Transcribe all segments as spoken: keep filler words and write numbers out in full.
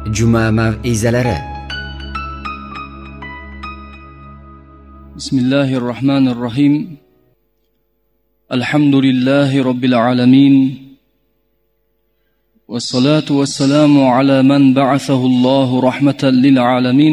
Juma mav'izalari. Bismillahirrahmanirrahim. Alhamdulillahi rabbil alamin. Wassalatu wassalamu ala man ba'athahu Allahu rahmatan lil alamin.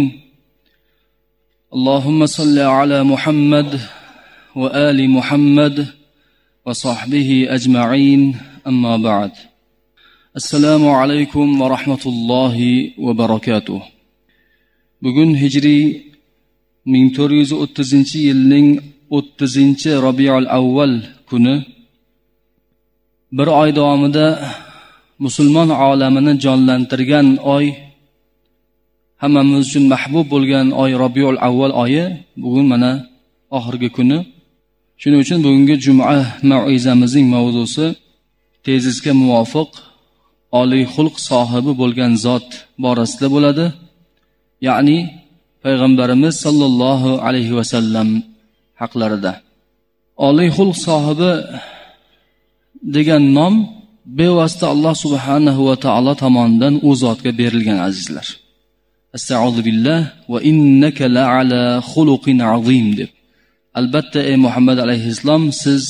Allahumma salli ala Muhammad wa ali Muhammad wa sahbihi ajma'in. Amma ba'd. Assalomu alaykum va rahmatullohi va barakatuh. Bugun hijriy ming to'rt yuz o'ttizinchi yilning o'ttizinchi Rabiul Avval kuni bir oy davomida musulmon olamini jonlantirgan oy, hammamiz uchun mahbub bo'lgan oy Rabiul Avval oyi bugun mana oxirgi kuni. Shuning uchun bugungi juma mav'izamizning mavzusi tezisga muvofiq oliy xulq sohibi bo'lgan zot borasida bo'ladi. Ya'ni payg'ambarimiz sallallohu alayhi va sallam haqlarida. Oliy xulq sohibi degan nom bevosita Alloh subhanahu va taolo tomonidan u zotga berilgan azizlar. Astag'uzu billah va innaka la'ala xuluqin azim deb. Albatta ey Muhammad alayhissalom, siz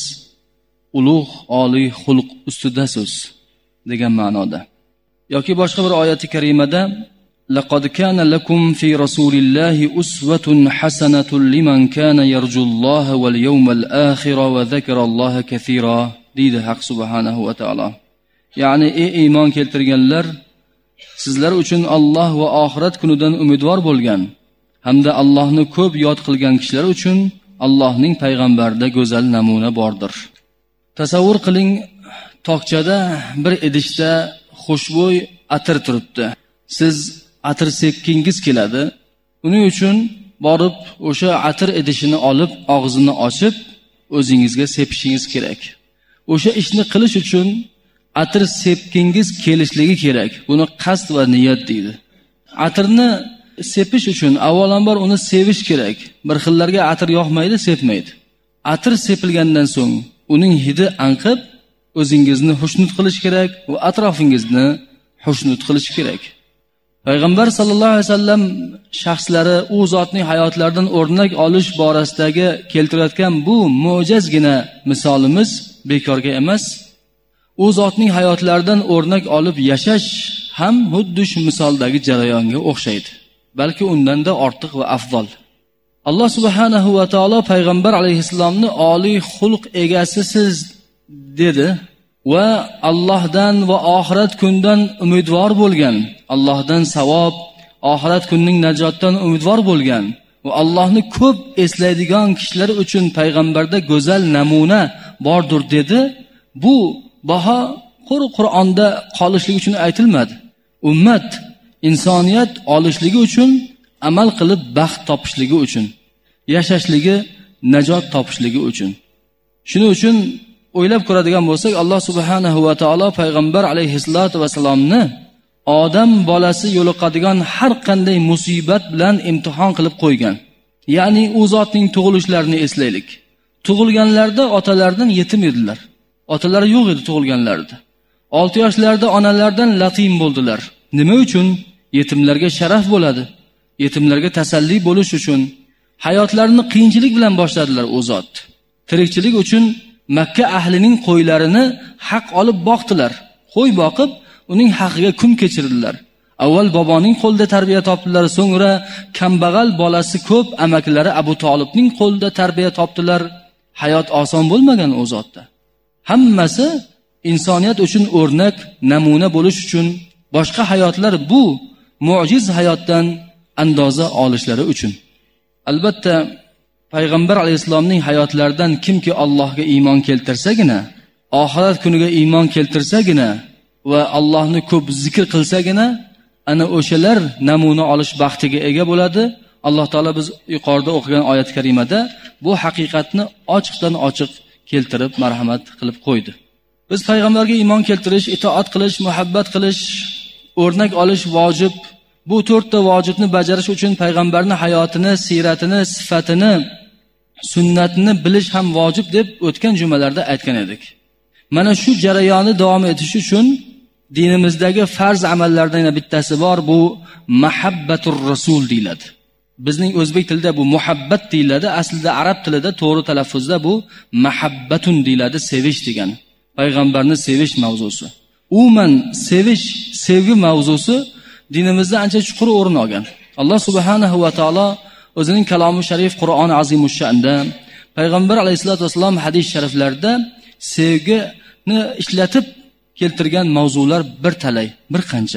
ulug' oliy xulq ustidasiz degan ma'noda. Yoki boshqa bir oyati karimada laqad kana lakum fi rasulillahi uswatun hasanatun liman kana yarjulloha wal yawmal akhir va zakaralloha kaseera deydi Haq subhanahu va taolo. Ya'ni ey iymon keltirganlar, sizlar uchun Alloh va oxirat kunidan umidvor bo'lgan hamda Allohni ko'p yod qilgan kishilar uchun Allohning payg'ambarida go'zal namuna bordir. Tasavvur qiling, tokchada bir idishda xushbo'y atir turibdi. Siz atir sepkingiz keladi. Uning uchun borib o'sha atir idishini olib, og'zini ochib, o'zingizga sepishingiz kerak. O'sha ishni qilish uchun atir sepkingiz kelishligi kerak. Buni qasd va niyat deydi. Atirni sepish uchun avvalambor uni sevish kerak. Bir xillarga atir yoqmaydi, sepmaydi. Atir sepilgandan so'ng uning hidi anqib o'zingizni xushnud qilish kerak va atrofingizni xushnud qilish kerak. Payg'ambar sallallohu alayhi vasallam shaxslari u zotning hayotlaridan o'rnak olish borasidagi keltirayotgan bu mo'jizgina misolimiz bekorga emas. U zotning hayotlaridan o'rnak olib yashash ham xuddi shu misoldagi jarayonga o'xshaydi, balki undan-da ortiq va afzal. Alloh subhanahu va taolo payg'ambar alayhissalomni oliy xulq egasisiz dedi va Allohdan va oxirat kunidan umidvor bo'lgan, Allohdan savob, oxirat kunining najotdan umidvor bo'lgan va Allohni ko'p eslaydigan kishilar uchun payg'ambarda go'zal namuna bordir dedi. Bu baho Qur'onda qolishligi uchun aytilmadi. Ummat, insoniyat olishligi uchun, amal qilib baxt topishligi uchun, yashashligi, najot topishligi uchun. Shuning uchun o'ylab ko'radigan bo'lsak, Alloh subhanahu va taolo payg'ambar alayhissalatu vasallamni odam bolasi yo'liqadigan har qanday musibat bilan imtihon qilib qo'ygan. Ya'ni u zotning tug'ilishlarini eslaylik. Tug'ilganlarda otalaridan yetim edilar. Otalari yo'q edi tug'ilganlarida. olti yoshlarida onalardan latim bo'ldilar. Nima uchun? Yetimlarga sharaf bo'ladi. Yetimlarga tasalli bo'lish uchun hayotlarini qiyinchilik bilan boshladilar u zot. Tirikchilik uchun Makka ahlining qo'ylarini haq olib boqdilar. Qo'y boqib, uning haqiga kun kechirdilar. Avval boboning qo'lida tarbiya topdilar, so'ngra kambag'al bolasi ko'p amakilari Abu Talibning qo'lida tarbiya topdilar. Hayot oson bo'lmagan u zotda. Hammasi insoniyat uchun o'rnak, namuna bo'lish uchun, boshqa hayotlar bu mo'jiz hayotdan andoza olishlari uchun. Albatta payg'ambar alayhissalomning hayotlaridan kimki Allohga iymon keltirsagina, oxirat kuniga iymon keltirsagina va Allohni ko'p zikr qilsagina, ana o'shalar namuna olish baxtiga ega bo'ladi. Alloh taolo biz yuqorida o'qigan oyat karimada bu haqiqatni ochiqdan ochiq keltirib marhamat qilib qo'ydi. Biz payg'ambarga iymon keltirish, itoat qilish, muhabbat qilish, o'rnak olish vojib. Bu to'rtta vojibni bajarish uchun payg'ambarning hayotini, siyratini, sifatini, sunnatini bilish ham vojib deb o'tgan jumalarda aytgan edik. Mana shu jarayonni davom etish uchun dinimizdagi farz amallardan yana bittasi bor, bu mahabbatur rasul deyiladi. Bizning o'zbek tilida bu muhabbat deyiladi, aslida arab tilida to'g'ri talaffuzda bu mahabbatun deyiladi, sevish degan. Payg'ambarni sevish mavzusi. Umuman sevish, sevgi mavzusi dinimizda ancha chuqur o'rin olgan. Alloh subhanahu va taolo o'zining kalomi sharif Qur'oni azimushshanda, payg'ambar alayhisolatu vasallam hadis shariflarida sevgini ishlatib keltirgan mavzular bir talay, bir qancha.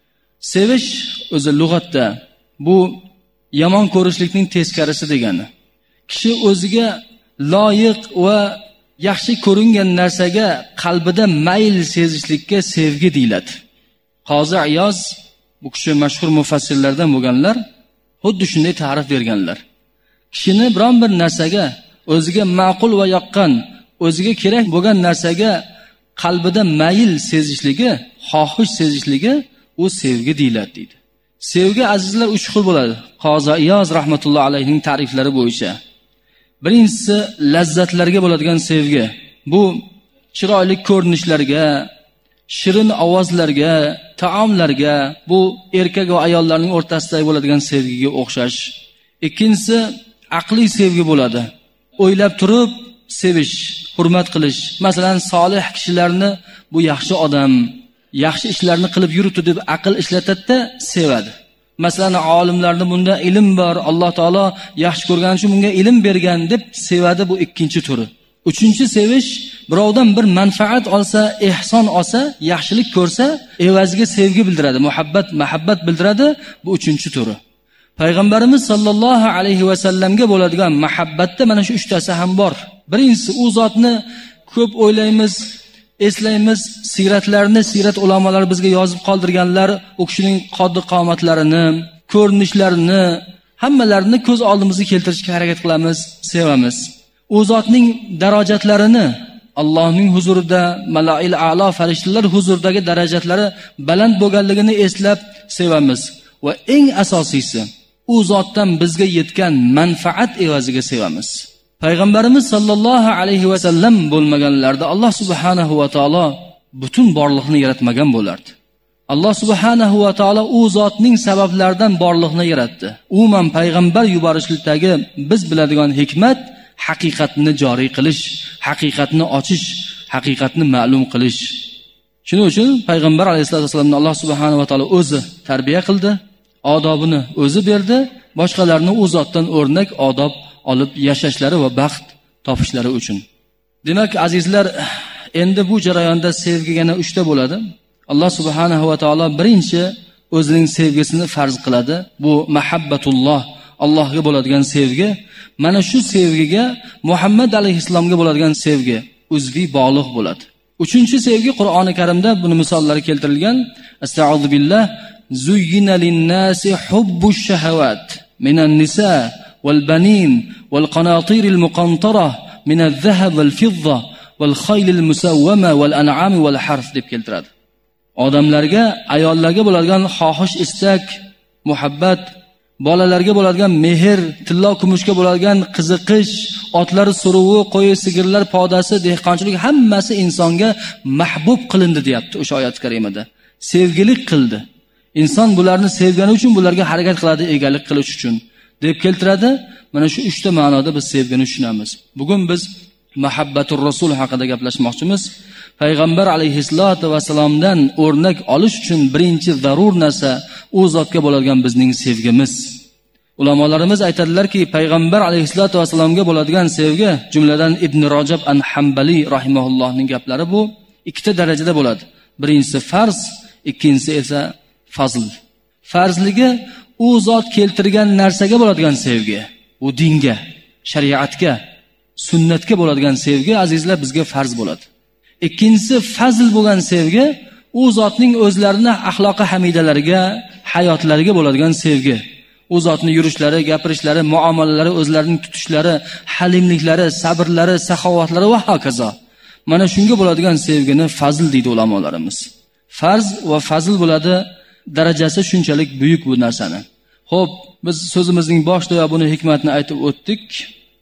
Sevish o'zi lug'atda bu yomon ko'rishlikning teskarisi degani. Kishi o'ziga loyiq va yaxshi ko'ringan narsaga qalbida mayl sezishlikka sevgi deyiladi. Qozi Iyoz, bu kishi mashhur mufassirlardan bo'lganlar, xuddi shunday ta'rif berganlar. Kishini biron bir narsaga, o'ziga ma'qul va yoqqan, o'ziga kerak bo'lgan narsaga qalbida mayl sezishligi, xohish sezishligi u sevgi deyiladi deydi. Sevgi azizlar uch xil bo'ladi. Qozi Iyoz rahmatullohi alayhining ta'riflari bo'yicha. Birinchisi lazzatlarga bo'ladigan sevgi. Bu chiroyli ko'rinishlarga, shirin ovozlarga, taomlarga, bu erkak va ayollarning o'rtasidagi bo'ladigan sevgiga o'xshash. Ikkinchisi aqliy sevgi bo'ladi. O'ylab turib sevish, hurmat qilish. Masalan, solih kishilarni bu yaxshi odam, yaxshi ishlarni qilib yuribdi deb aql ishlatadi-da, sevadi. Masalan, olimlarning bunda ilm bor, Alloh taolo yaxshi ko'rgani uchun bunga ilm bergan deb sevadi, bu ikkinchi turi. Uchinchi sevish, birovdan bir manfaat olsa, ehson olsa, yaxshilik ko'rsa, evaziga sevgi bildiradi, muhabbat, mahabbat bildiradi, bu uchinchi turi. Payg'ambarimiz sollallohu alayhi va sallamga bo'ladigan mahabbatda mana shu uchtasi ham bor. Birinchisi, u zotni ko'p o'ylaymiz, eslaymiz, siyratlarini, siyrat ulamolari bizga yozib qoldirganlar, u kishining qoddi qomatlarini, ko'rinishlarini, hammalarini ko'z oldimizga keltirishga harakat qilamiz, sevamiz. U zotning darajatlarini, Allohning huzurida, malail a'lo farishtalar huzuridagi darajatlari baland bo'lganligini eslab sevamiz va eng asosiysi, u zotdan bizga yetgan manfaat evaziga sevamiz. Payg'ambarimiz sollallohu alayhi va sallam bo'lmaganlarda Alloh subhanahu va taolo butun borliqni yaratmagan bo'lardi. Alloh subhanahu va taolo u zotning sabablaridan borliqni yaratdi. Umuman payg'ambar yuborishlikdagi biz biladigan hikmat haqiqatni joriy qilish, haqiqatni ochish, haqiqatni ma'lum qilish. Shuning uchun payg'ambar alayhisolatu vasallamni Alloh subhanahu va taolo o'zi tarbiya qildi, odobini o'zi berdi, boshqalarni u zotdan o'rnak odob olib yashashlari va baxt topishlari uchun. Demak, azizlar, endi bu jarayonda sevgi yana uchta bo'ladi. Alloh subhanahu va taolo birinchi o'zining sevgisini farz qiladi. Bu mahabbatulloh, Allohga bo'ladigan sevgi. Mana shu sevgiga Muhammad alayhisalomga bo'ladigan sevgi uzviy bog'liq bo'ladi. Uchinchi sevgi Qur'oni Karimda buni misollari keltirilgan. Astag'firu billah, zuyyina lin-nasi hubbush shahawat minan nisa wal banin wal qanatir al muqantara min al-dhahab wal fidda wal khayl al musawwama wal an'am wal harf deb keltiradi. Odamlarga, ayollarga bo'ladigan xohish, istak, muhabbat, bolalarga bo'ladigan mehr, tillo kumushga bo'ladigan qiziqish, otlar suruvi, qo'y sigirlar podasi, dehqonchilik hammasi insonga mahbub qilindi deyapti o'sha oyat karimada. Sevgilik qildi. Inson bularni sevgani uchun bularga harakat qiladi, egalik qilish uchun deb keltiradi. Mana shu uchta ma'noda biz sevgini tushunamiz. Bugun biz mahabbatur rasul haqida gaplashmoqchimiz. Payg'ambar alayhisolatu vasallamdan o'rnak olish uchun birinchi zarur narsa u zotga bo'ladigan bizning sevgimiz. Ulamolarimiz aytadilarki, payg'ambar alayhisolatu vasallamga bo'ladigan sevgi, jumladan Ibn Rajab an-Hambali rahimahullohning gaplari, bu ikkita darajada bo'ladi. Birinchisi farz, ikkinchisi esa fazl. Farzligi u zot keltirgan narsaga bo'ladigan sevgi. U dinga, shariatga, sunnatga bo'ladigan sevgi azizlar bizga farz bo'ladi. Ikkinchisi fazl bo'lgan sevgi, u zotning o'zlarini axloqi hamidalariga, hayotlariga bo'ladigan sevgi. U zotning yurishlari, gapirishlari, muomalalari, o'zlarining tutishlari, halimliklari, sabrlari, saxovatlari va hokazo. Mana shunga bo'ladigan sevgini fazl deydi ulamolarimiz. Farz va fazl bo'ladi, darajasi shunchalik buyuk bu narsani. Xo'p, biz so'zimizning boshida buni hikmatni aytib o'tdik.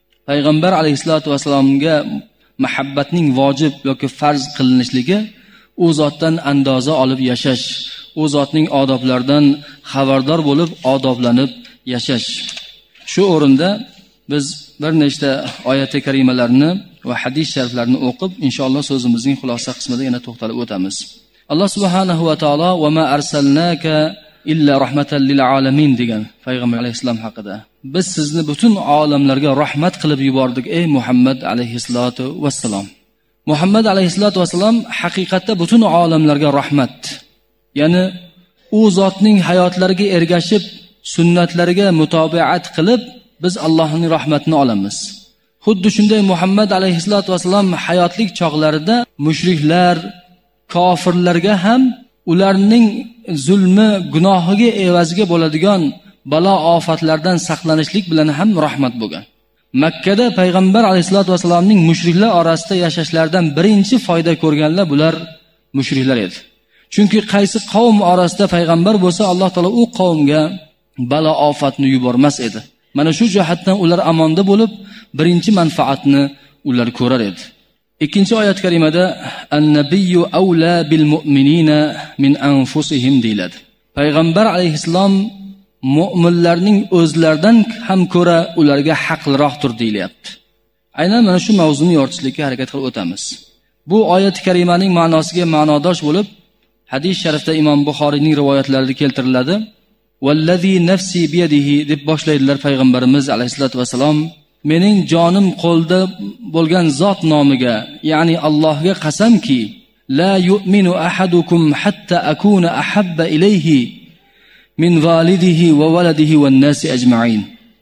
Payg'ambar alayhisolatu vasallamga muhabbatning vojib yoki farz qilinishligi u zotdan andoza olib yashash, u zotning odoblaridan xabardor bo'lib odoblanib yashash. Shu o'rinda biz bir nechta oyat-i karimalarni va hadis shariflarni o'qib, inshaalloh so'zimizning xulosa qismida yana to'xtalib o'tamiz. Alloh subhanahu va taolo va ma arsalnaka illa rahmatan lil alamin degan payg'ambar alayhisalom haqida. Biz sizni butun olamlarga rahmat qilib yubordik ey Muhammad alayhisolatu vassalom. Muhammad alayhisolatu vassalom haqiqatda butun olamlarga rahmat. Ya'ni u zotning hayotlariga ergashib, sunnatlariga mutobaat qilib biz Allohning rahmatini olamiz. Xuddi shunday Muhammad alayhisolatu vassalom hayotlik chog'larida mushriklar, kofirlarga ham ularning zulmi, gunohiga evaziga bo'ladigan balo ofatlardan saqlanishlik bilan ham rahmat bo'lgan. Makka da payg'ambar alayhisolatu vassalomning mushriklar orasida yashashlaridan birinchi foyda ko'rganlar bular mushriklar edi. Chunki qaysi qavm orasida payg'ambar bo'lsa, Alloh taolo u qavmga balo ofatni yubormas edi. Mana shu jihatdan ular amonda bo'lib, birinchi manfaatni ular ko'rar edi. Ikkinchi oyat karimada an-nabiyyu awla bil mu'minina min anfusihim deyiladi. Payg'ambar alayhisalom mu'minlarning o'zlaridan ham ko'ra ularga haqliroqdir deyilyapti. Aynan mana shu mavzuni yoritishlikka harakat qilib o'tamiz. Bu oyat karimaning ma'nosiga ma'nodosh bo'lib, hadis sharifda Imom Buxoriyning rivoyatlarida keltiriladi. Vallazi nafsi biyadihi deb boshlaydilar payg'ambarimiz alayhisolatu vasallam. Mening jonim qo'lda bo'lgan zot nomiga, ya'ni Allohga qasamki, la yu'minu ahadukum hatta akuna ahabba ilayhi min validihi va waladihi wan nasi ajma'in.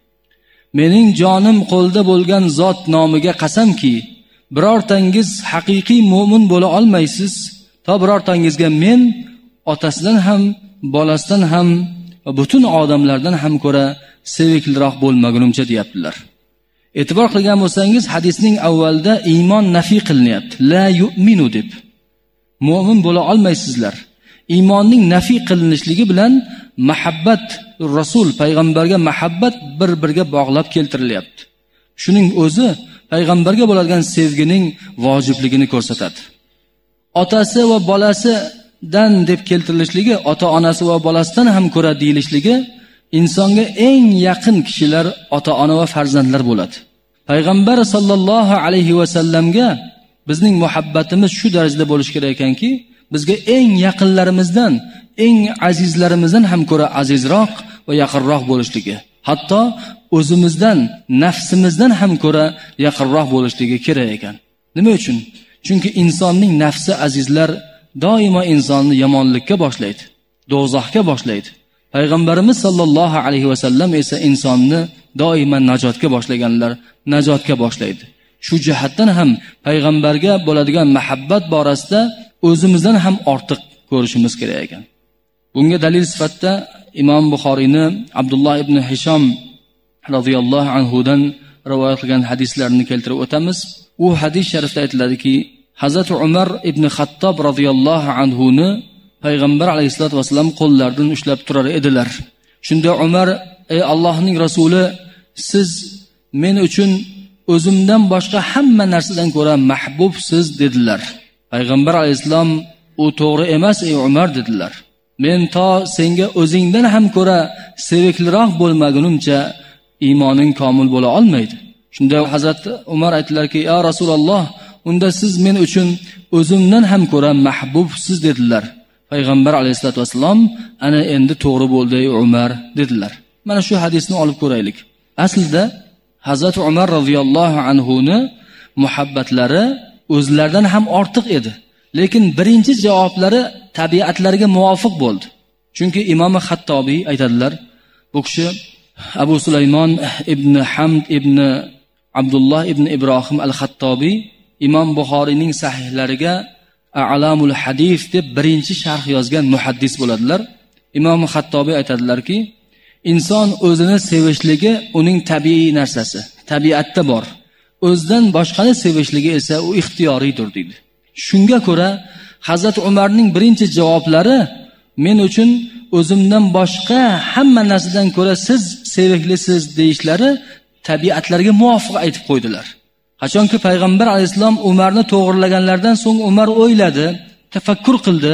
Mening jonim qo'lda bo'lgan zot nomiga qasamki, birortangiz haqiqiy mu'min bo'la olmaysiz, to birortangizga men otasidan ham, bolasidan ham va butun odamlardan ham ko'ra sevikliroq bo'lmagunimcha deyaptilar. E'tibor qilgan bo'lsangiz, hadisning avvalida iymon nafiy qilinyapti. La yu'minu deb. Mu'min bo'la olmaysizlar. Iymonning nafiy qilinishligi bilan muhabbat, Rasul payg'ambarga muhabbat bir-biriga bog'lab keltirilyapti. Shuning o'zi payg'ambarga bo'ladigan sevgining vojibligini ko'rsatadi. Otasi va bolasidan deb keltirilishligi, ota-onasi va bolasidan ham ko'ra deyilishligi, insonga eng yaqin kishilar ota-ona va farzandlar bo'ladi. Payg'ambar sallallohu alayhi va sallamga bizning muhabbatimiz shu darajada bo'lishi kerak ekanki, bizga eng yaqinlarimizdan, eng azizlarimizdan ham ko'ra azizroq va yaqinroq bo'lishligi, hatto o'zimizdan, nafsimizdan ham ko'ra yaqinroq bo'lishligi kerak ekan. Nima uchun? Chunki insonning nafsi azizlar doimo insonni yomonlikka boshlaydi, do'zaxga boshlaydi. Payg'ambarimiz sallallohu alayhi va sallam esa insonni doimo najotga boshlaganlar, najotga boshlaydi. Shu jihatdan ham payg'ambarga bo'ladigan muhabbat borasida o'zimizdan ham ortiq ko'rishimiz kerak ekan. Bunga dalil sifatida Imom Buxoriyni Abdulloh ibn Hisham radhiyallohu anhu dan rivoyat qilgan hadislarni keltirib o'tamiz. U hadis sharifda aytiladiki, Hazrat Umar ibn Xattob radhiyallohu anhu ni payg'ambar alayhisolatu vasallam qo'llaridan ushlab turar edilar. Shunda Umar: "Ey Allohning rasuli, siz men uchun o'zimdan boshqa hamma narsadan ko'ra mahbubsiz" dedilar. Payg'ambar alayhisalom: "U to'g'ri emas ey Umar" dedilar. "Men to senga o'zingdan ham ko'ra sevikliroq bo'lmagunimcha iymoning komil bo'la olmaydi." Shunda Hazrat Umar aytdilarki: "Ya Rasululloh, unda siz men uchun o'zimdan ham ko'ra mahbubsiz" dedilar. Payg'ambar alayhisolatu vasallam: "Ana endi to'g'ri bo'ldi ey Umar" dedilar. Mana shu hadisni olib ko'raylik. Aslida Hazrat Umar radhiyallohu anhu ni muhabbatlari o'zlaridan ham ortiq edi. Lekin birinchi javoblari tabiatlariga muvofiq bo'ldi. Chunki Imom Xattobiy aytadilar, bu kishi Abu Sulaymon ibn Hamd ibn Abdulloh ibn Ibrohim al-Xattobiy Imom Buxoriyning sahihlariga A'lamul Hadis deb birinchi sharh yozgan muhaddis bo'ladilar. Imom Xattobiy aytadilarki, inson o'zini sevishligi uning tabiiy narsasi, tabiatda bor. O'zidan boshqani sevishligi esa u ixtiyoriydir deydi. Shunga ko'ra Hazrat Umarning birinchi javoblari men uchun o'zimdan boshqa hamma narsadan ko'ra siz seviklisiz deyishlari tabiatlariga muvofiq aytib qo'ydilar. Qachonki payg'ambar alayhisalom Umarni to'g'rilaganlardan so'ng Umar o'yladi, tafakkur qildi.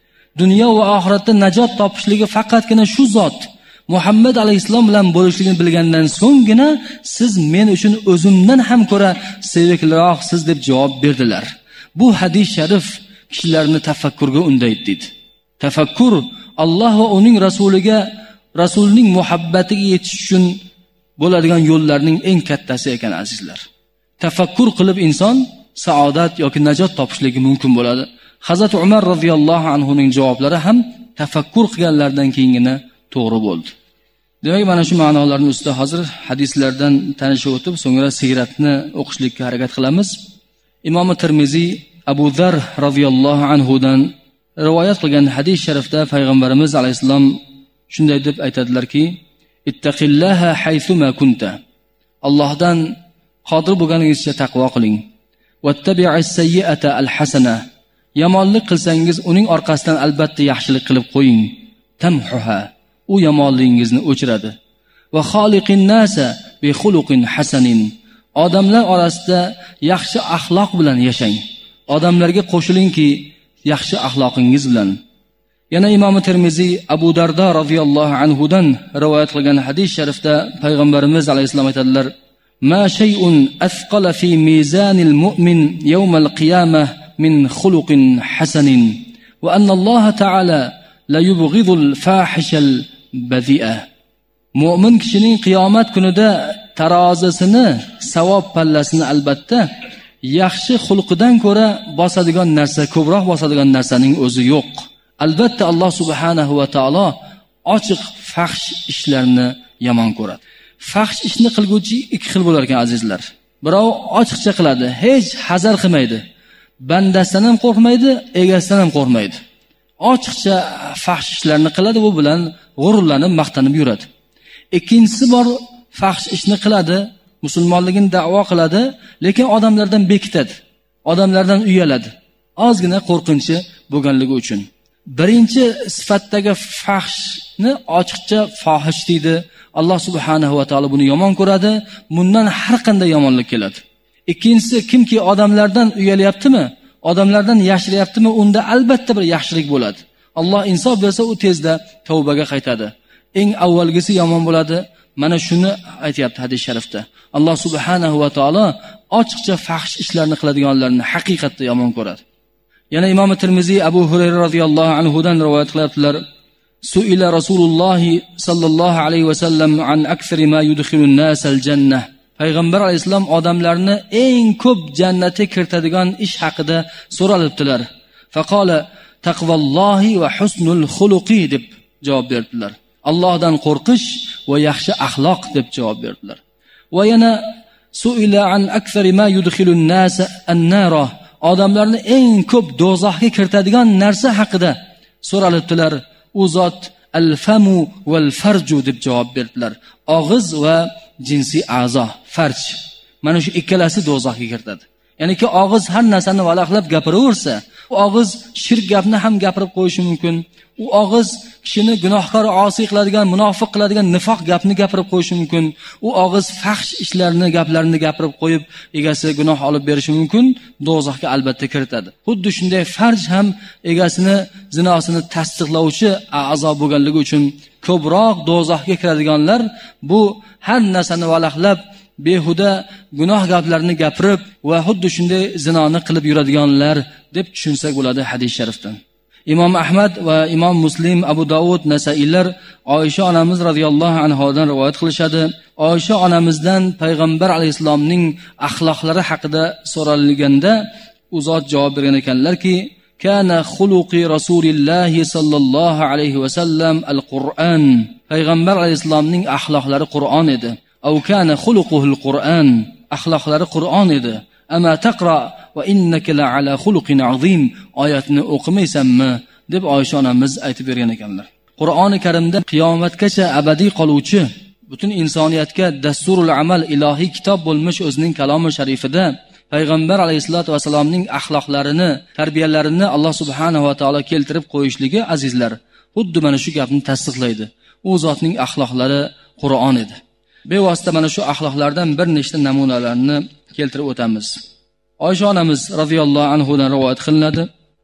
Dunyo va oxiratda najot topishligi faqatgina shu zot Muhammad alayhisalom bilan bo'lishligini bilgandan so'nggina siz men uchun o'zimdan ham ko'ra sevikliroqsiz deb javob berdilar. Bu hadis sharif kishilarni tafakkurga undaydi dedi. Tafakkur Alloh va uning rasuliga, rasulining muhabbatiga yetish uchun bo'ladigan yo'llarning eng kattasi ekan azizlar. Tafakkur qilib inson saodat yoki najot topishligi mumkin bo'ladi. Hazrat Umar radhiyallohu anhu ning javoblari ham tafakkur qilganlardan keyingina to'g'ri bo'ldi. Demak, mana shu ma'nolarning ustida hozir hadislardan tanishib o'tib, so'ngra siyratni o'qishlikka harakat qilamiz. Imom Tirmiziy Abu Zar radhiyallohu anhu dan rivoyat qilgan hadis sharifda payg'ambarimiz alayhisalom shunday deb aytadilarki: "Ittaqillaha haythuma kunta." Allohdan qodir bo'lganingizcha taqvo qiling. "Wattabi'is sayyi'ata al-hasana." Yomonlik qilsangiz uning orqasidan albatta yaxshilik qilib qo'ying. "Tamhuha." U yomonligingizni o'chiradi. "Va xoliqin nasa bi xuluqin hasanin." Odamlar orasida yaxshi axloq bilan yashang. Odamlarga qo'shilingki yaxshi axloqingiz bilan. Yana Imom Tirmiziy Abu Darda radhiyallohu anhu dan rivoyat qilgan hadis sharifda payg'ambarimiz alayhisalom aytadilar: "Ma shay'un athqala fi mizanil mu'min yawmal qiyamah min khuluqin hasanin wa anna Alloh ta'ala la yubghidul fahishal badi'a." Mu'min kishining qiyomat kunida tarozisini, savob pallasini albatta yaxshi xulqidan ko'ra bosadigan narsa, ko'proq bosadigan narsaning o'zi yo'q. Albatta Alloh subhanahu va taolo ochiq fahsh ishlarni yomon ko'radi. Fahsh ishni qilguvchi ikki xil bo'lar ekan azizlar. Birov ochiqcha qiladi, hech hazar qilmaydi. Bandasidan ham qo'rqmaydi, egasidan ham qo'rqmaydi. Ochiqcha fahsh ishlarni qiladi, bu bilan g'ururlanib, maqtanib yuradi. Ikkinchisi bor, fahsh ishni qiladi, musulmonligini da'vo qiladi, lekin odamlardan bekitadi, odamlardan uyaladi, ozgina qo'rqinchi bo'lganligi uchun. Birinchi sifatdagi fahshni ochiqcha fohish deydi. Alloh subhanahu va taolo buni yomon ko'radi, bundan har qanday yomonlik keladi. Ikkinchisi, kimki odamlardan uyalyaptimi, odamlardan yashiryaptimi, unda albatta bir yaxshilik bo'ladi. Alloh insof bersa, u tezda tavbaga qaytadi. Eng avvalgisi yomon bo'ladi. Mana shuni aytayapti hadis sharifda. Alloh subhanahu va taolo ochiqcha fahsh ishlarni qiladiganlarni haqiqatda yomon ko'radi. Yana Imom Tirmiziy Abu Hurayra radhiyallohu anhu dan rivoyat qilyaptilar: "Su'ila Rasululloh sallallohu alayhi va sallam an akthari ma yudkhilun nas al-jannah." Payg'ambar alayhisalom odamlarni eng ko'p jannatga kiritadigan ish haqida so'ralibdilar. Faqala taqvallohi va husnul xuluqi deb javob berdilar. Allohdan qo'rqish va yaxshi axloq deb javob berdilar. Va yana su'ila an akthari ma yudkhilun nas an-nara. Odamlarni eng ko'p do'zaxga kiritadigan narsa haqida so'ralibdilar. U zot al-famu wal farju deb javob berdilar. Og'iz va jinsiy a'zo, farj. Mana shu ikkalasi do'zaxga kiritadi. Ya'niki og'iz har narsani valaqlab gapiraversa, u og'iz shirk gapni ham gapirib qo'yishi mumkin. U og'iz kishini gunohkor, osiy qiladigan, munofiq qiladigan nifoq gapni gapirib qo'yishi mumkin. U og'iz fahsh ishlarni, gaplarni gapirib qo'yib, egasiga gunoh olib berishi mumkin, do'zaxga albatta kiritadi. Xuddi shunday farj ham egasini zinosini tasdiqlovchi a'zo bo'lganligi uchun ko'proq do'zaxga kiradiganlar bu har narsani valaqlab behuda gunoh gaplarni gapirib va xuddi shunday zinoni qilib yuradiganlar deb tushunsak bo'ladi hadis sharifdan. Imom Ahmad va Imom Muslim, Abu Davud, Nasailar Oysha onamiz radhiyallohu anhodan rivoyat qilishadi. Oysha onamizdan payg'ambar alayhisalomning axloqlari haqida so'ralganda u zot javob bergan ekanlarki: "Kana xuluqi Rasulillahi sallallohu alayhi va sallam al-Qur'an." Payg'ambar alayhisalomning axloqlari Qur'on edi. "Aw kana xuluquhul Qur'an." Axloqlari Qur'on edi. "Ama taqra va innaka la ala xuluqin azim." Oyatni o'qimaysanmi deb Oysha onamiz aytib bergan ekanlar. Qur'oni Karimda qiyomatgacha abadiy qoluvchi, butun insoniyatga dasturul amal ilohiy kitob bo'lmish o'zining kalomi sharifida payg'ambar alayhisolatu vasallamning axloqlarini, tarbiyalarini Alloh subhanahu va taolo keltirib qo'yishligi azizlar, xuddi mana shu gapni tasdiqlaydi. U zotning axloqlari Qur'on edi. Bevosita mana shu axloqlardan bir nechta namunalarni keltirib o'tamiz. Oysha onamiz radhiyallohu anhu dan rivoyat qilinadi.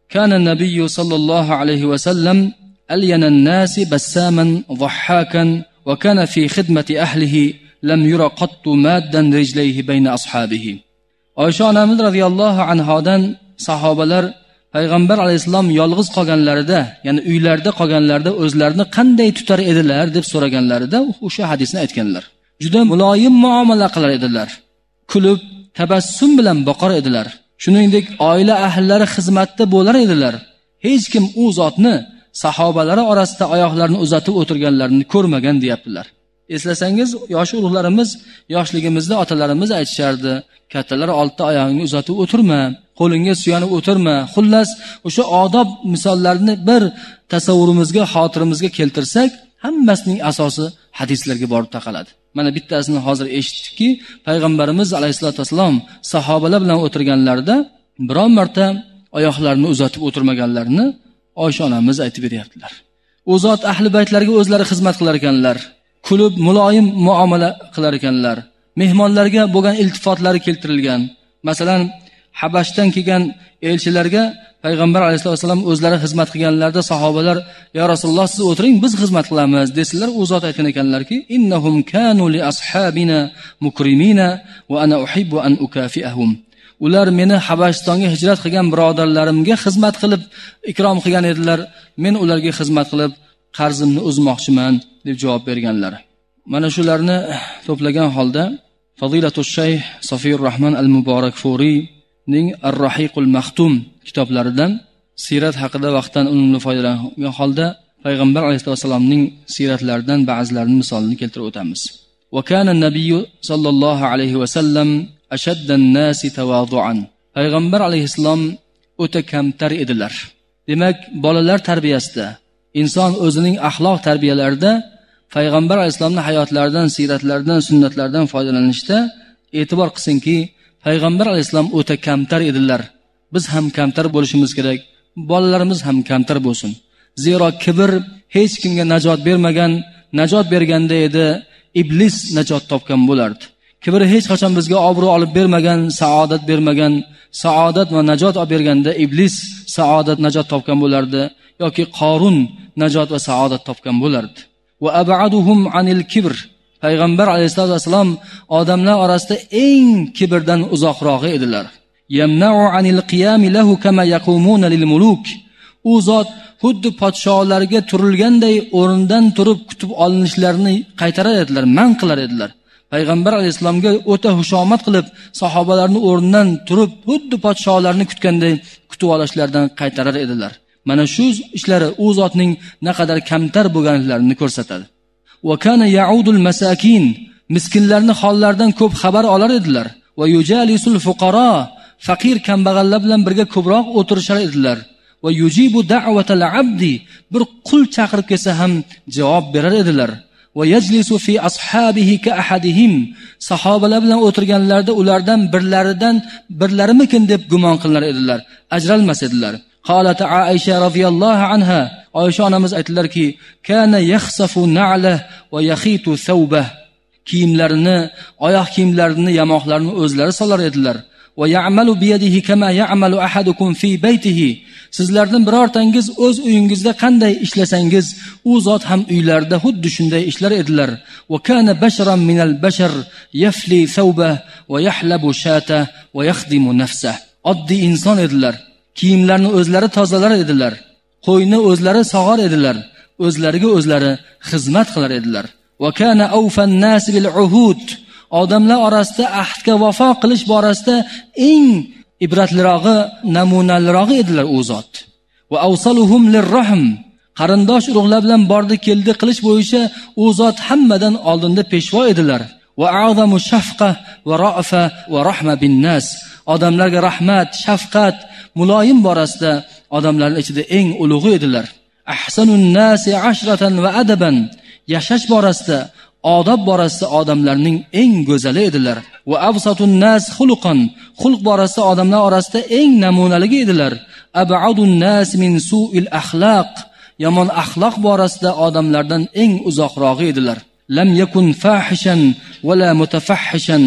kana an-nabiyyu sallallohu alayhi va sallam alyana an-nasi bassaman dhahhakan wa kana fi khidmati ahlihi lam yura qattu maddan rijlayhi bayna ashabihi. Oysha onamiz radhiyallohu anhodan sahobalar payg'ambar alayhisalom yolg'iz qolganlarida, ya'ni uylarda qolganlarida o'zlarini qanday tutar edilar deb so'raganlarida o'sha hadisni aytganlar. Juda muloyim muomala qilar edilar. Kulib, tabassum bilan boqar edilar. Shuningdek, oila ahllari xizmatda bo'lar edilar. Hech kim u zotni sahobalari orasida oyoqlarini uzatib o'tirganlarini ko'rmagan deyaptilar. Eslasangiz, yosh ulug'larimiz yoshligimizda otalarimiz aytishardi, kattalar oldida oyog'ingni uzatib o'tirma, qo'lingga suyanib o'tirma. Xullas, o'sha odob misollarni bir tasavvurimizga, xotirimizga keltirsak, hammasining asosi hadislarga borib taqaladi. Mana bittasini hozir eshitdikki, payg'ambarimiz alayhisolatu vasallam sahobalar bilan o'tirganlarida biron marta oyoqlarini uzatib o'tirmaganlarini Oysha onamiz aytib beryaptilar. U zot ahli baytlarga o'zlari xizmat qilar ekanlar. Kulib, muloyim muomala qilar ekanlar. Mehmonlarga bo'lgan iltifotlari keltirilgan. Masalan, Habashdan kelgan elchilarga payg'ambar alayhisolatu vasallam o'zlari xizmat qilganlarda sahobalar, "Ya Rasululloh, siz o'tiring, biz xizmat qilamiz" desalar, u zot aytgan ekanlarki, "Innahum kanu li ashabina mukrimina va ana uhibbu an ukafi'ahum." Ular meni Habashistonga hijrat qilgan birodarlarimga xizmat qilib ikrom qilgan edilar. Men ularga xizmat qilib qarzimni uzmoqchiman deb javob berganlar. Mana shularni to'plagan holda Fadilatul Shayx Safiyur Rahman al-Mubarakfuri ning Ar-Rahiqul Maxtum kitoblaridan sirat haqida vaqtdan unumli foydalangan holda payg'ambar alayhisolatu vasallamning siratlaridan ba'zilarini misolini keltirib o'tamiz. Va kana an-nabiyyu sallallohu alayhi va sallam ashaddan nasi tawadu'an. Payg'ambar alayhisalom o'ta kamtar edilar. Demak, bolalar tarbiyasida, inson o'zining axloq tarbiyalarida payg'ambar alayhisalomning hayotlaridan, siratlaridan, sunnatlaridan foydalanishda e'tibor qilsinki, payg'ambar alayhisalom o'ta kamtar edilar. Biz ham kamtar bo'lishimiz kerak, bolalarimiz ham kamtar bo'lsin. Zero kibr hech kimga najot bermagan, najot berganda edi iblis najot topgan bo'lardi. Kibr hech qachon bizga obro' olib bermagan, saodat bermagan, saodat va najot olib berganda iblis saodat, najot topgan bo'lardi yoki Qorun najot va saodat topgan bo'lardi. Va ab'aduhum anil kibr. Payg'ambar alayhisolatu vasallam odamlar orasida eng kibrdan uzoqroq edilar. Yamna'u anil qiyami lahu kama yaqumuna lil muluk. U zot xuddi podshohlarga turilganday o'rindan turib kutib olinishlarini qaytarar edilar, man qilar edilar. Payg'ambar alayhisalomga o'ta xushomat qilib, sahobalarni o'rnidan turib xuddi podshohlarni kutganday kutib olishlardan qaytarar edilar. Mana shu ishlari u zotning naqadar kamtar bo'lganliklarini ko'rsatadi. Va kana ya'udul masakin. Miskinlarning hollaridan ko'p xabar olar edilar. Va yujalisul fuqara. Faqir kambag'allar bilan birga ko'proq o'tirishar edilar. Va yujibu da'watal abdi. Bir qul chaqirib kelsa ham javob berar edilar. Va yajlisu fi ashabihi ka ahadihim. Sahobalar bilan o'tirganlarda ulardan birlaridan birlarimikin deb gumon qilar edilar. Ajralmas edilar. Qalat Aisha radhiyallohu anha, Oysha onamiz aytdilarki, kana yakhsafu na'lah va yakhitu thawbah. Kiyimlarini, oyoq kiyimlarini, yamoqlarini o'zlari solar edilar. Va ya'malu bi yadihi kama ya'malu ahadukum fi baytihi. Sizlardan birortangiz o'z uyingizda qanday ishlasangiz, u zot ham uylarda xuddi shunday ishlar edilar. Va kana basharan minal bashar yafli thawbah va yahlabu shata va yakhdimu nafsah. Oddiy inson edilar. Kiyimlarni o'zlari tozalar edilar. Qo'yni o'zlari sog'ar edilar. O'zlariga o'zlari xizmat qilar edilar. Va kana awfan nas bil uhud. Odamlar orasida ahdga vafo qilish borasida eng ibratliroqi, namunalirog'i edilar u zot. Va awsaluhum lirrahm. Qarindosh urug'lar bilan bordi keldi qilish bo'yicha u zot hammadan oldinda peshvo edilar. Va a'zamu shafqa va ra'fa va rahma bin nas. Odamlarga rahmat, shafqat, muloyim borasida odamlarning ichida eng ulug'i edilar. Ahsanun nasi ashratan va adaban. Yashash borasida, odob borasida odamlarning eng go'zali edilar. Va absatun nas xuluqan. Xulq borasida odamlar orasida eng namunaligi edilar. Ab'adun nas min su'il axloq. Yomon axloq borasida odamlardan eng uzoqrog'i edilar. Lam yakun fahishan va la mutafahhishan.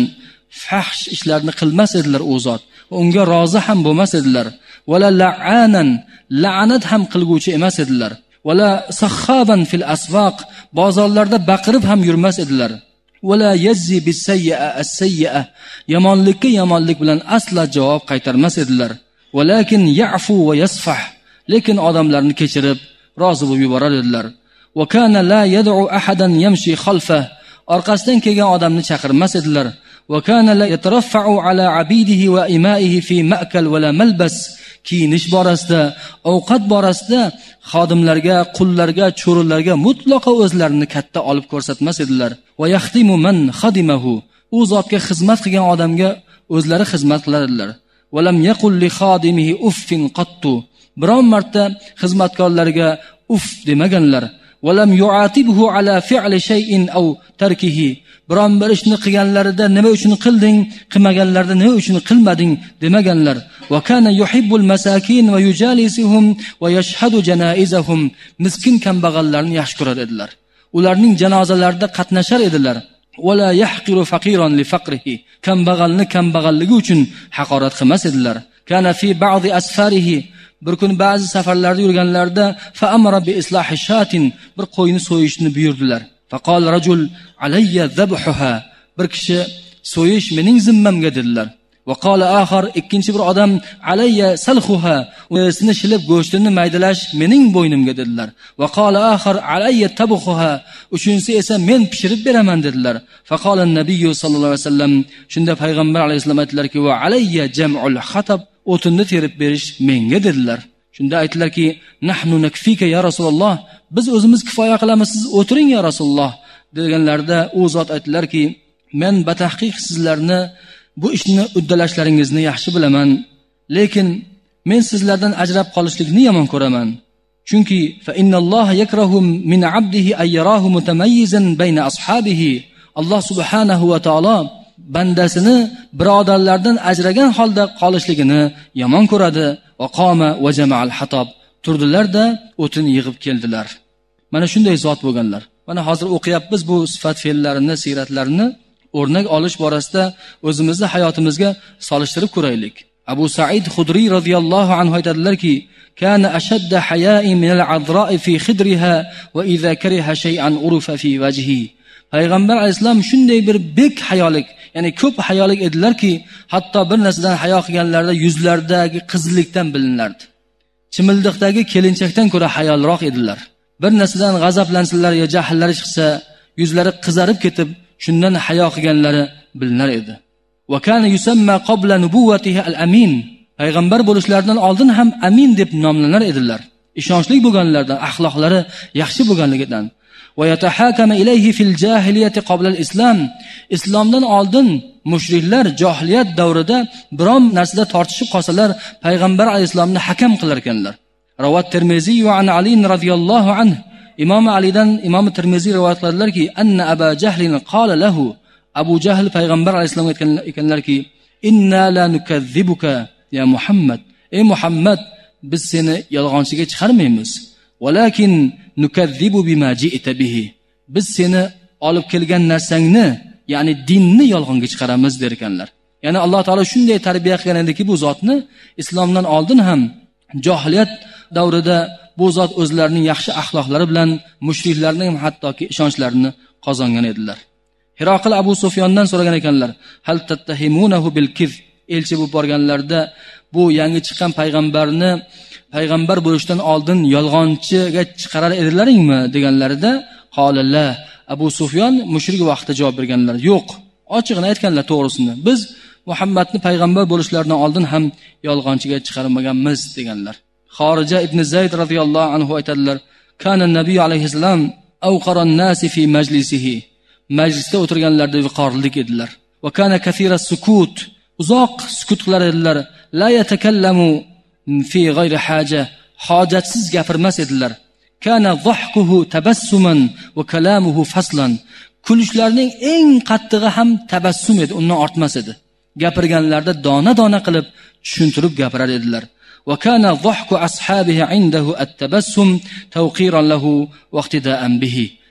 fahsh ishlarni qilmas edilar u zot. Unga rozi ham bo'lmas edilar. Wala la'anan, la'nat ham qilguvchi emas edilar. Wala saxhaban fil asvaq, bozorlarda baqirib ham yurmas edilar. Wala yazzi bis-sayyi'a as-sayyi'a, yomonlikka yomonlik bilan asla javob qaytarmas edilar. Walakin ya'fu va yasfah, lekin odamlarni kechirib rozi bo'lib yuborar edilar. Va kana la yad'u ahadan yamshi khalfa, orqasidan kelgan odamni chaqirmas edilar. Va kana la yatraffa'u ala abidihi va ima'ihi fi ma'kal va la malbas, kiyinish borasida, ovqat borasida xodimlarga, qullarga, cho'rilarga mutlaqo o'zlarini katta olib ko'rsatmas edilar. Va yaxtimu man khadimahu, u zotga xizmat qilgan odamga o'zlari xizmat qilar edilar. Va lam yaqul li khadimihi uffin qattu, biron marta xizmatkorlarga uff demaganlar. Va lam yu'atibhu ala fi'li shay'in aw tarkihi, biron bir ishni qilganlarida nima uchun qilding, qilmaganlarida nima uchun qilmading demaganlar. Va kana yuhibbul masakin va yujalisuhum va yashhadu janaizahum, miskin kambag'allarni yaxshi ko'rar edilar. Ularning janozalarida qatnashar edilar. Va la yahqiru faqiran li faqrihi, kambag'alni kambag'alligi uchun haqorat qilmas edilar. Kana fi ba'zi asfarihi, bir kun ba'zi safarlarda yurganlarida fa amara bi islahi shatin, bir qo'yni so'yishni buyurdilar. Faqal rajul alayya dhabhuha, bir kishi so'yish mening zimmamga dedilar. Va qala akhar, ikkinchi bir odam alayya salkhuha, unisini shilib go'shtini maydalash mening bo'ynimga dedilar. Va qala akhar alayya tabkhuha, uchinchisi esa men pishirib beraman dedilar. Faqala an-nabiy sallallohu alayhi vasallam, shunda payg'ambar alayhisalom aytdilarki, va alayya jam'ul hatab, o'tinni terib berish menga dedilar. Shunda aytdilarki, nahnu nakfika ya Rasululloh, biz o'zimiz kifoya qilamiz, siz o'tiring ya Rasululloh deganlarda u zot aytdilarki, men batahqiq sizlarni bu ishni uddalashlaringizni yaxshi bilaman, lekin men sizlardan ajrab qolishlikni yomon ko'raman. Chunki fa innalloha yakrahu min 'abdihi ay yarahu mutamayyizan bayna ashabihi, Alloh subhanahu va taolo bandasini birodarlardan ajragan holda qolishligini yomon ko'radi. Va qoma va jama'al hatab, turdilarda o'tin yig'ib keldilar. Mana shunday zot bo'lganlar. Mana hozir o'qiyapmiz bu sifat fe'llarini, siyratlarini o'rnak olish borasida o'zimizni hayotimizga solishtirib ko'raylik. Abu Sa'id Xudri radhiyallohu anhu aytadilarki, kana ashadda haya'i min al-adra'i fi khidriha va idha kariha shay'an urufa fi wajhi. Payg'ambar alayhisalom shunday bir bek hayolik, ya'ni ko'p hayolik edilarki, hatto bir narsadan hayo qilganlarda yuzlaridagi qizillikdan bilinardi. Chimildiqdagi kelinchakdan ko'ra hayolroq edilar. Bir narsadan g'azablansalar yo jahllari chiqsa, yuzlari qizarib ketib, shundan hayo qilganlari bilinar edi. Va kana yusamma qabla nubuwwatihi al-amin, payg'ambar bo'lishlaridan oldin ham amin deb nomlanar edilar. Ishonchli bo'lganlardan, axloqlari yaxshi bo'lganligidan. Va yatahakama ilayhi fil jahiliyati qabla al-islam, islomdan oldin mushriklar jahiliyat davrida biron narsada tortishib qolsalar, payg'ambar alayhisalomni hakam qilar ekanlar. Rawat Tirmiziy va an Ali radhiyallohu anhu, Imom Alidan Imom Tirmiziy rivoyat qiladilarki, anna Abu Jahl qala lahu, Abu Jahl payg'ambar alayhisalomga aytgan ekanlarki, inna la nukazzibuka ya Muhammad, ey Muhammad, biz seni yolg'onchiga chiqarmaymiz. Walakin nukazzibu bima ji'ta bihi, biz seni olib kelgan narsangni, ya'ni dinni yolg'onga chiqaramiz der ekanlar. Ya'ni Alloh taolo shunday tarbiya qilgan ediki, bu zotni islomdan oldin ham jahiliyat davrida bu zot o'zlarining yaxshi axloqlari bilan mushriklarning ham hattoki ishonchlarini qozongan edilar. Hiroqil Abu Sufyondan so'ragan ekanlar, hal tattahimunahu bil kiz, elchi bo'lib borganlarda bu yangi chiqqan payg'ambarni payg'ambar bo'lishdan oldin yolg'onchiga chiqarar edilaringmi deganlarida, qolala, Abu Sufyon mushrik vaqtida javob berganlar, yo'q, ochiqni aytganlar to'g'risini. Biz Muhammadni payg'ambar bo'lishlaridan oldin ham yolg'onchiga chiqarmaganmiz deganlar. Xorija ibn Zayd radhiyallohu anhu aytadilar, kana nabiy alayhisalom awqaran nasi fi majlisihi, majlisda o'tirganlarda viqorlik edilar. Va kana kathira sukut, uzoq sukut qilar edilar. La yatakallamu fi g'ayri haja, hojatsiz gapirmas edilar. Kana dhahkuhu tabassuman va kalamuhu faslan, kulishlarining eng qattig'i ham tabassum edi, undan ortmas edi. Gapirganlarda dona-dona qilib tushuntirib gapirar edilar. Va kana dhahku ashabihi indahu at-tabassum tawqiran lahu wa iqtida'an bihi.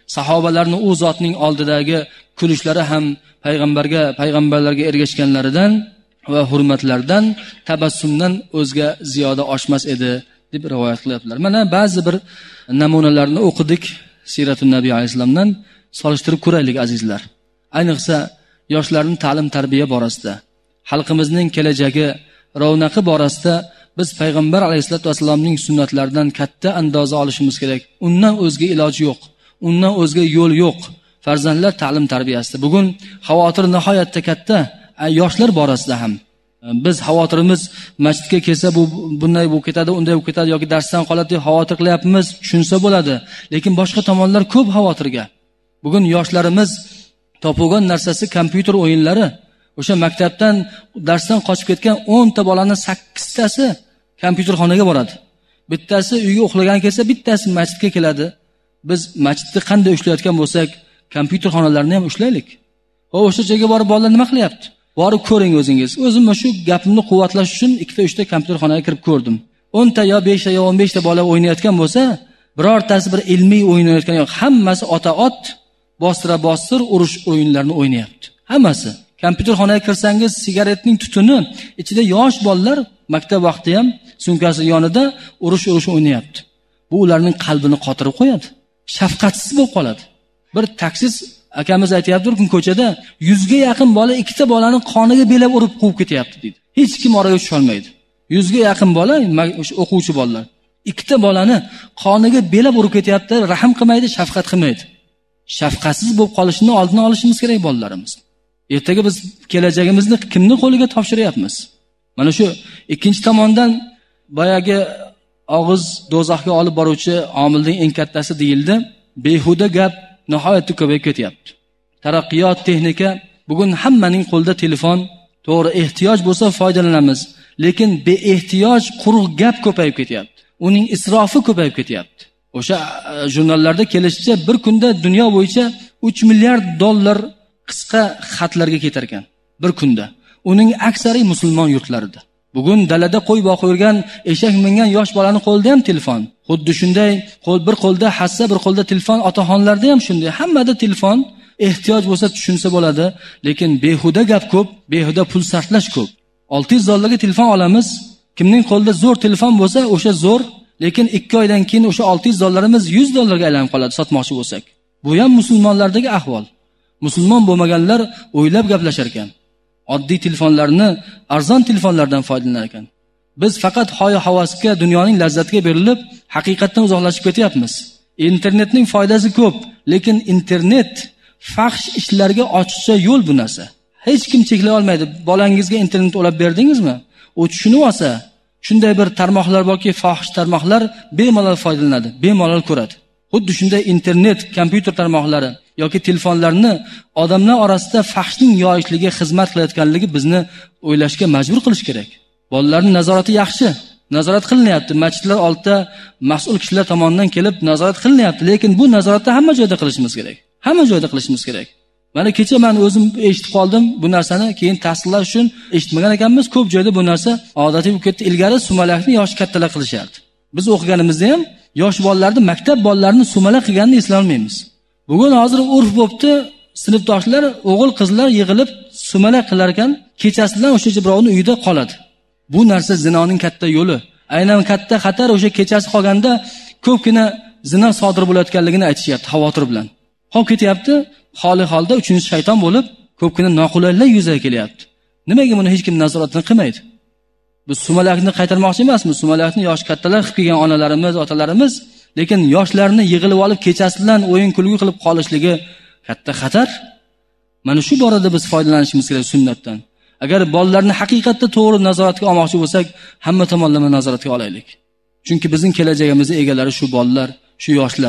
sahobalarning u zotning oldidagi kulishlari ham payg'ambarga, payg'ambarlarga ergashganlaridan va hurmatlardan, tabassumdan o'zga ziyoda oshmas edi deb rivoyat qilyaptilar. Mana ba'zi bir namunalarni o'qidik Siratun Nabiy alayhisalomdan, solishtirib ko'raylik azizlar. Ayniqsa yoshlarning ta'lim tarbiya borasida, xalqimizning kelajagi, ravnaqi borasida biz payg'ambar alayhisolatu vasallamning sunnatlaridan katta andoza olishimiz kerak. Undan o'zga iloj yo'q. Undan o'zga yo'l yo'q. Farzandlar ta'lim tarbiyasida bugun xavotir nihoyatda katta. Yoshlar borasida ham biz xavotirimiz masjidga kelsa bu bunday bo'lib ketadi, unday bo'lib ketadi yoki darsdan qoladi deb xavotir qilyapmiz, tushunsa bo'ladi. Lekin boshqa tomonlar ko'p xavotirga. Bugun yoshlarimiz topilgan narsasi kompyuter o'yinlari. O'sha maktabdan, darsdan qochib ketgan o'n ta bolaning sakkiz tasi kompyuterxonaga boradi. Bittasi uyga uxlagan kelsa, bittasi masjidga keladi. Biz masjidni qanday ushlayotgan bo'lsak, kompyuterxonalarni ham ushlaylik. Va o'sha joyga borib bolalar nima qilyapti? Borib ko'ring o'zingiz. O'zim shu gapimni quvvatlash uchun ikkita uchta kompyuterxonaga kirib ko'rdim. o'n ta yo besh ta yo o'n besh ta bola o'ynayotgan bo'lsa, birortasi bir ilmiy o'yin o'ynayotgan yo'q. Hammasi ota-ot, bostira-bostir urush o'yinlarini o'ynayapti. Hammasi. Kompyuterxonaga kirsangiz, sigaretning tutuni ichida yosh bolalar maktab vaqtida ham sumkasi yonida urush-urush o'ynayapti. Bu ularning qalbini qotirib qo'yadi. Shafqatsiz bo'lib qoladi. Bir taksiz akamiz aytayapti, bir kun ko'chada yuzga yaqin bola ikkita bolani qoniga belab urib quvib ketyapti dedi. Hech kim oraga tusha olmaydi. yuzga yaqin bola, o'quvchi bolalar, ikkita bolani qoniga belab urib ketyapti, rahm qilmaydi, shafqat qilmaydi. Shafqatsiz bo'lib qolishini oldini olishimiz kerak bolalarimiz. Ertaga biz kelajagimizni kimning qo'liga topshiryapmiz? Mana shu ikkinchi tomondan boyagi og'iz do'zaxga olib boruvchi omilning eng kattasi deyildi. Behuda gap nihoyatda ko'payib ketyapti. Taraqqiyot, texnika, bugun hammaning qo'lida telefon, to'g'ri ehtiyoj bo'lsa foydalanamiz, lekin beehtiyoj quruq gap ko'payib ketyapti. Uning isrofi ko'payib ketyapti. O'sha jurnallarda kelishicha bir kunda dunyo bo'yicha uch milliard dollar qisqa xatlarga ketar ekan bir kunda. Uning aksari musulmon yurtlarida. Bugun dalada qo'y boqib yurgan, eshak mingan yosh bolaning qo'lida ham telefon. Xuddi shunday, qo'l bir qo'lda hassa, bir qo'lda telefon, otaxonlarda ham shunday. Hammada telefon, ehtiyoj bo'lsa tushunsa bo'ladi, lekin behuda gap ko'p, behuda pul sarflash ko'p. olti yuz dollarga telefon olamiz. Kimning qo'lida zo'r telefon bo'lsa, o'sha zo'r, lekin ikki oydan keyin o'sha olti yuz dollarimiz yuz dollarga aylanib qoladi sotmoqchi bo'lsak. Bu ham musulmonlardagi ahvol. Musulmon bo'lmaganlar o'ylab gaplashar ekan. Oddiy telefonlarni arzon telefonlardan foydalanar ekan. Biz faqat hoya havasga, dunyoning lazzatiga berilib, haqiqatdan uzoqlashib ketyapmiz. Internetning foydasi ko'p, lekin internet fahsh ishlarga ochiqcha yo'l bu narsa. Hech kim cheklay olmaydi. Bolangizga internet ulab berdingizmi? U tushunib olsa, shunday bir tarmoqlar borki, fahsh tarmoqlar bemalol foydalanadi, bemalol ko'radi. Xuddi shunday internet, kompyuter tarmoqlari yoki telefonlarni odamlar orasida fahshning yoyishligi, xizmat qilayotganligi bizni o'ylashga majbur qilish kerak. Bolalarning nazorati yaxshi, nazorat qilinyapti. Masjidlar oldida mas'ul kishilar tomonidan kelib nazorat qilinyapti, lekin bu nazoratni hamma joyda qilishimiz kerak. Hamma joyda qilishimiz kerak. Mana kecha men o'zim eshitib qoldim bu narsani, keyin tasdiqlash uchun eshitmagan ekanmiz. Ko'p joyda bu narsa odatiy bo'lib ketdi. Ilgari sumalakni yosh kattalar qilishardi. Biz o'qiganimizda ham yosh bolalarni, maktab bolalarini sumalak qilganini eslay olmaymiz. Bugun hozir urf bo'pti, sinfdoshlar, o'g'il qizlar yig'ilib sumalak qilar ekan, kechasidan o'sha birovning uyida qoladi. Bu narsa zinoning katta yo'li. Aynan katta xatar o'sha kechasi qolganda ko'pgina zina sodir bo'layotganligini aytishyapti xavotir bilan. Qolib ketyapti, holi holda uchinchi shayton bo'lib, ko'pgina noqulayliklar yuzaga kelyapti. Nimaga buni hech kim nazoratini qilmaydi? Biz sumalakni qaytarmoqchi emasmiz. Sumalakni yosh kattalar qilib kelgan onalarimiz, otalarimiz, lekin yoshlarni yig'ilib olib kechasidan o'yin kulgi qilib qolishligi katta xatar. Mana shu borada biz foydalanishimiz kerak sunnatdan. Agar bolalarni haqiqatda to'g'ri nazoratga olmoqchi bo'lsak, hamma tomonlama nazoratga olaylik. Chunki bizning kelajagimizning egalari shu bolalar, shu yoshlar.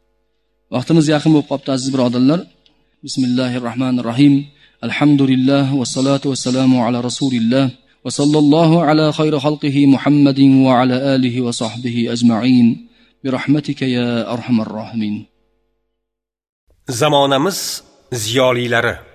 Vaqtimiz yaqin bo'lib qopti aziz birodarlar. Bismillahirrohmanirrohim. Alhamdulillah va salatu va salamu ala rasulillah va sallallohu ala xayri xalqihi Muhammadin va ala alihi va sahbihi ajma'in. Bi rahmatika ya arhamar rohimin. Zamonamiz ziyolilari